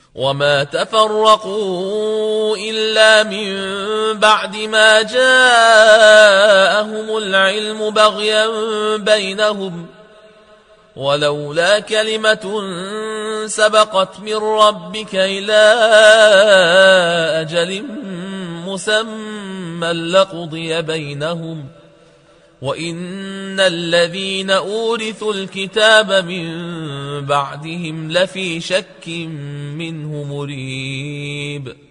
وما تفرقوا إلا من بعد ما جاءهم العلم بغيا بينهم ولولا كلمة سبقت من ربك إلى أجل مسمى لقضي بينهم وإن الذين أورثوا الكتاب من بعدهم لفي شك منه مريب